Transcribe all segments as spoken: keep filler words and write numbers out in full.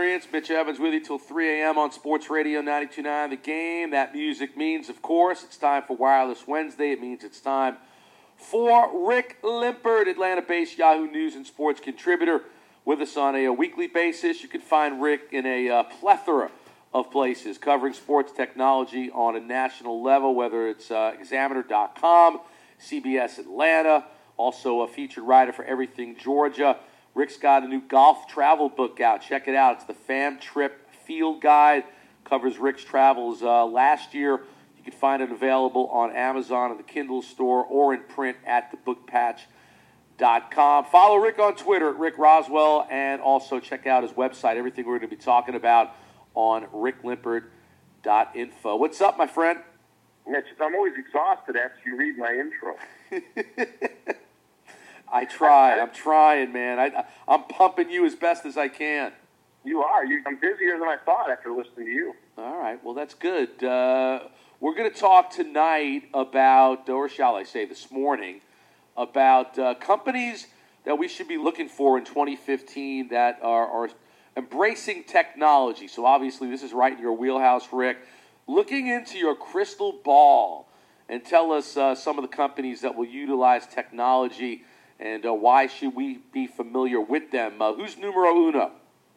Experience. Mitch Evans with you till three a.m. on Sports Radio ninety-two point nine The Game. That music means, of course, it's time for Wireless Wednesday. It means it's time for Rick Limpert, Atlanta-based Yahoo News and Sports contributor, with us on a, a weekly basis. You can find Rick in a uh, plethora of places covering sports technology on a national level, whether it's uh, Examiner dot com, C B S Atlanta, also a featured writer for Everything Georgia. Rick's got a new golf travel book out. Check it out. It's the Fam Trip Field Guide. Covers Rick's travels uh, last year. You can find it available on Amazon and the Kindle store or in print at the book patch dot com. Follow Rick on Twitter at Rick Roswell, and also check out his website, everything we're going to be talking about on rick limpert dot info. What's up, my friend? Mitch, I'm always exhausted after you read my intro. I try. I'm trying, man. I, I'm pumping you as best as I can. You are. You, I'm busier than I thought after listening to you. All right. Well, that's good. Uh, we're going to talk tonight about, or shall I say this morning, about uh, companies that we should be looking for in twenty fifteen that are, are embracing technology. So obviously this is right in your wheelhouse, Rick. Looking into your crystal ball and tell us uh, some of the companies that will utilize technology and uh, why should we be familiar with them. Uh, who's numero uno?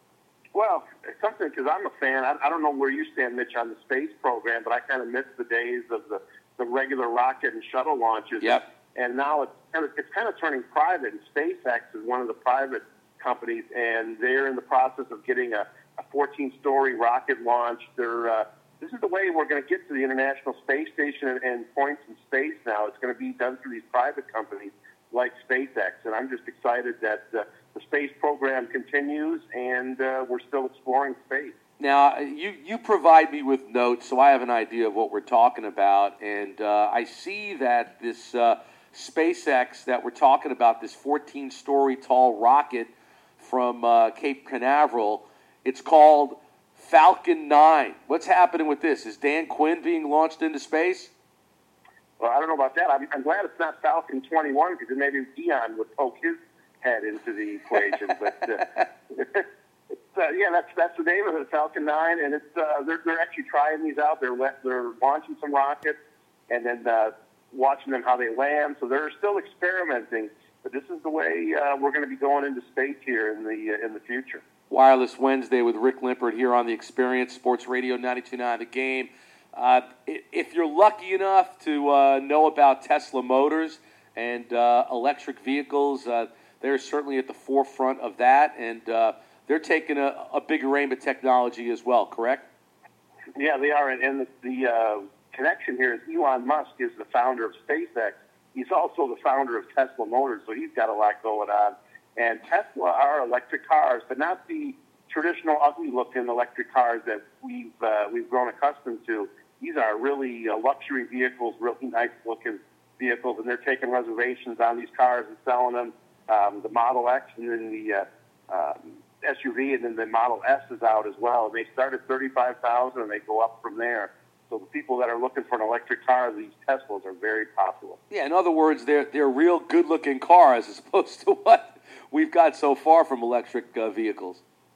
Well, it's something because I'm a fan. I, I don't know where you stand, Mitch, on the space program, but I kind of miss the days of the, the regular rocket and shuttle launches. Yep. And now it's kind of it's kind of turning private. And SpaceX is one of the private companies, and they're in the process of getting a, a fourteen-story rocket launch. They're uh, this is the way we're going to get to the International Space Station and, and points in space now. It's going to be done through these private companies like SpaceX, and I'm just excited that uh, the space program continues, and uh, we're still exploring space. Now, you, you provide me with notes, so I have an idea of what we're talking about, and uh, I see that this uh, SpaceX that we're talking about, this fourteen-story tall rocket from uh, Cape Canaveral, it's called Falcon nine. What's happening with this? Is Dan Quinn being launched into space? Well, I don't know about that. I'm, I'm glad it's not Falcon twenty-one, because then maybe Dion would poke his head into the equation. But uh, it's, uh, yeah, that's that's the name of it, Falcon nine, and it's uh, they're they're actually trying these out. They're they're launching some rockets and then uh, watching them how they land. So they're still experimenting. But this is the way uh, we're going to be going into space here in the uh, in the future. Wireless Wednesday with Rick Limpert here on the Experience, Sports Radio ninety-two point nine The Game. Uh, if you're lucky enough to uh, know about Tesla Motors and uh, electric vehicles, uh, they're certainly at the forefront of that, and uh, they're taking a, a bigger aim at technology as well, correct? Yeah, they are, and, and the, the uh, connection here is Elon Musk is the founder of SpaceX. He's also the founder of Tesla Motors, so he's got a lot going on. And Tesla are electric cars, but not the traditional ugly-looking electric cars that we've uh, we've grown accustomed to. These are really uh, luxury vehicles, really nice-looking vehicles, and they're taking reservations on these cars and selling them. Um, the Model X and then the uh, um, S U V, and then the Model S is out as well. They start at thirty-five thousand dollars, and they go up from there. So the people that are looking for an electric car, these Teslas are very popular. Yeah, in other words, they're they're real good-looking cars as opposed to what we've got so far from electric uh, vehicles.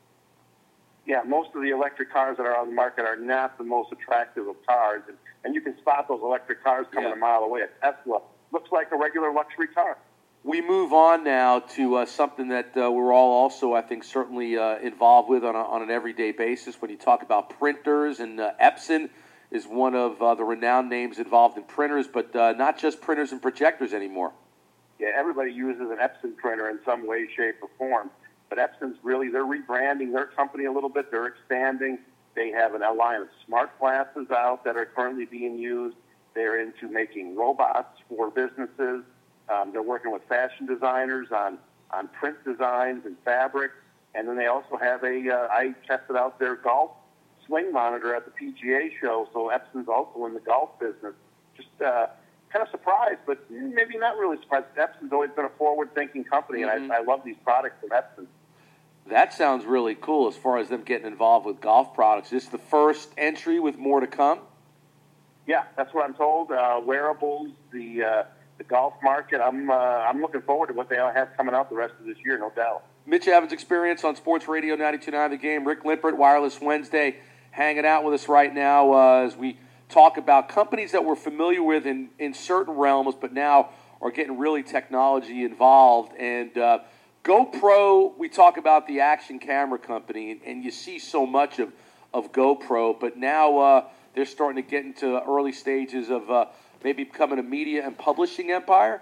Yeah, most of the electric cars that are on the market are not the most attractive of cars, and, and you can spot those electric cars coming yeah. a mile away. A Tesla looks like a regular luxury car. We move on now to uh, something that uh, we're all also, I think, certainly uh, involved with on, a, on an everyday basis. When you talk about printers, and uh, Epson is one of uh, the renowned names involved in printers, but uh, not just printers and projectors anymore. Yeah, everybody uses an Epson printer in some way, shape, or form. But Epson's really, they're rebranding their company a little bit. They're expanding. They have an, a line of smart glasses out that are currently being used. They're into making robots for businesses. Um, they're working with fashion designers on, on print designs and fabric. And then they also have a, uh, I tested out their golf swing monitor at the P G A show, so Epson's also in the golf business. Just uh, kind of surprised, but maybe not really surprised. Epson's always been a forward-thinking company, mm-hmm. and I, I love these products from Epson. That sounds really cool as far as them getting involved with golf products. Is this the first entry with more to come? Yeah, that's what I'm told. Uh, wearables, the uh, the golf market. I'm uh, I'm looking forward to what they have coming out the rest of this year, no doubt. Mitch Evans Experience on Sports Radio ninety-two point nine The Game. Rick Lippert, Wireless Wednesday, hanging out with us right now uh, as we talk about companies that we're familiar with in, in certain realms, but now are getting really technology involved. And uh, GoPro, we talk about the action camera company, and, and you see so much of, of GoPro, but now uh, they're starting to get into early stages of uh, maybe becoming a media and publishing empire.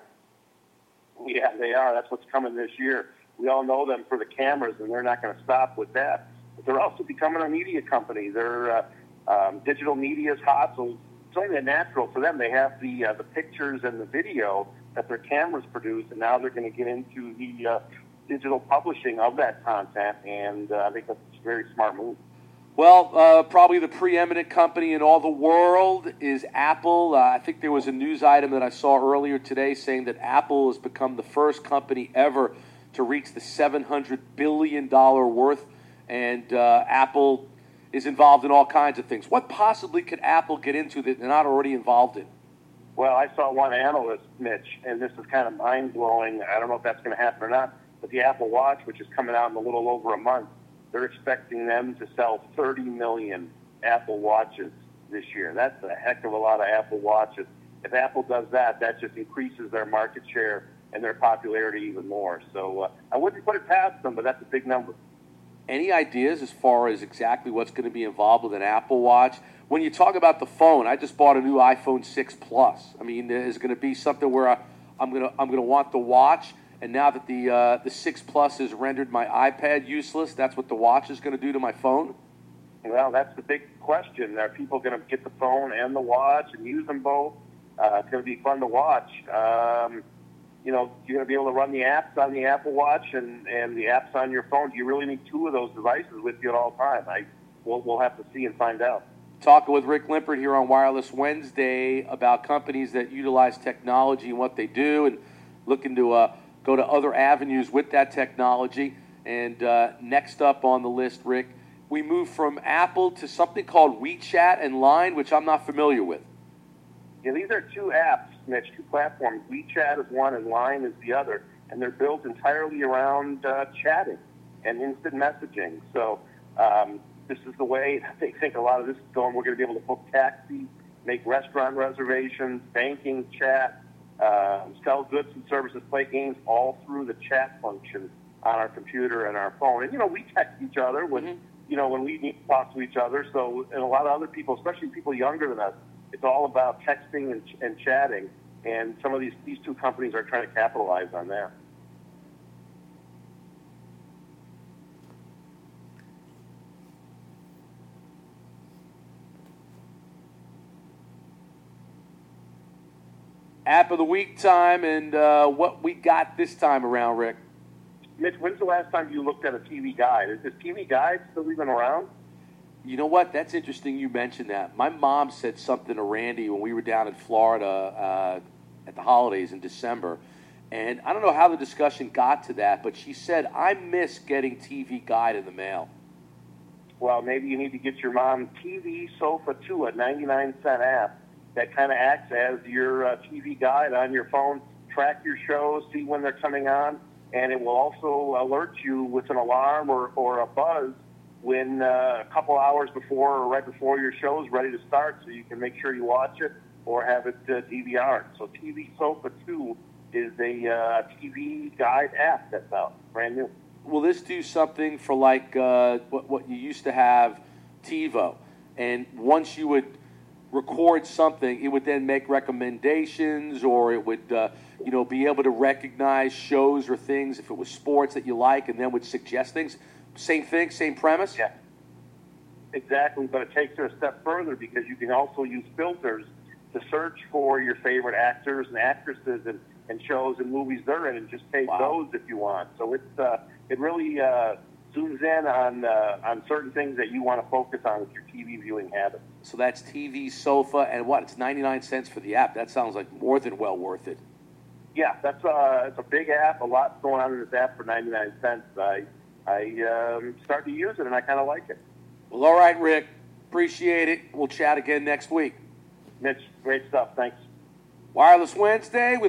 Yeah, they are. That's what's coming this year. We all know them for the cameras, and they're not going to stop with that. But they're also becoming a media company. They're uh, um, digital media is hot, so it's only natural for them. They have the uh, the pictures and the video that their cameras produce, and now they're going to get into the uh, digital publishing of that content, and uh, I think that's a very smart move. Well, uh, probably the preeminent company in all the world is Apple. Uh, I think there was a news item that I saw earlier today saying that Apple has become the first company ever to reach the seven hundred billion dollars worth, and uh, Apple is involved in all kinds of things. What possibly could Apple get into that they're not already involved in? Well, I saw one analyst, Mitch, and this is kind of mind-blowing. I don't know if that's going to happen or not, but the Apple Watch, which is coming out in a little over a month, they're expecting them to sell thirty million Apple Watches this year. That's a heck of a lot of Apple Watches. If Apple does that, that just increases their market share and their popularity even more. So uh, I wouldn't put it past them, but that's a big number. Any ideas as far as exactly what's going to be involved with an Apple Watch? When you talk about the phone, I just bought a new iPhone six Plus. I mean, there's going to be something where I, I'm going to I'm going to want the watch. And now that the uh, the six Plus has rendered my iPad useless, that's what the watch is going to do to my phone? Well, that's the big question. Are people going to get the phone and the watch and use them both? Uh, it's going to be fun to watch. Um, you know, you're going to be able to run the apps on the Apple Watch and, and the apps on your phone. Do you really need two of those devices with you at all times? I, we'll, we'll have to see and find out. Talking with Rick Lippert here on Wireless Wednesday about companies that utilize technology and what they do, and looking to uh, go to other avenues with that technology. And uh, next up on the list, Rick, we move from Apple to something called WeChat and Line, which I'm not familiar with. Yeah, these are two apps, Mitch, two platforms. WeChat is one and Line is the other, and they're built entirely around uh, chatting and instant messaging. So um, this is the way they think a lot of this is going. We're going to be able to book taxis, make restaurant reservations, banking, chat, uh, sell goods and services, play games, all through the chat function on our computer and our phone. And, you know, we text each other when, mm-hmm. you know, when we need to talk to each other. So, and a lot of other people, especially people younger than us, it's all about texting and, and chatting. And some of these, these two companies are trying to capitalize on that. App of the week time, and uh, what we got this time around, Rick. Mitch, when's the last time you looked at a T V Guide? Is this T V Guide still even around? You know what? That's interesting you mentioned that. My mom said something to Randy when we were down in Florida uh, at the holidays in December. And I don't know how the discussion got to that, but she said, I miss getting T V Guide in the mail. Well, maybe you need to get your mom T V Sofa two, a ninety-nine cent app that kind of acts as your uh, T V Guide on your phone. Track your shows, see when they're coming on, and it will also alert you with an alarm or, or a buzz when uh, a couple hours before or right before your show is ready to start, so you can make sure you watch it or have it uh, D V R'd. So T V Sofa two is a uh, T V Guide app that's out, brand new. Will this do something for like uh, what, what you used to have, TiVo? And once you would record something, it would then make recommendations, or it would uh, you know, be able to recognize shows or things if it was sports that you like, and then would suggest things. Same thing, same premise? Yeah, exactly, but it takes it a step further because you can also use filters to search for your favorite actors and actresses and, and shows and movies they're in, and just take wow. those if you want. So it's uh, it really uh, zooms in on uh, on certain things that you want to focus on with your T V viewing habits. So that's T V Sofa, and what? It's ninety-nine cents for the app. That sounds like more than well worth it. Yeah, that's uh, it's a big app. A lot's going on in this app for ninety-nine cents. I I um, started to use it, and I kind of like it. Well, all right, Rick. Appreciate it. We'll chat again next week. Mitch, great stuff. Thanks. Wireless Wednesday with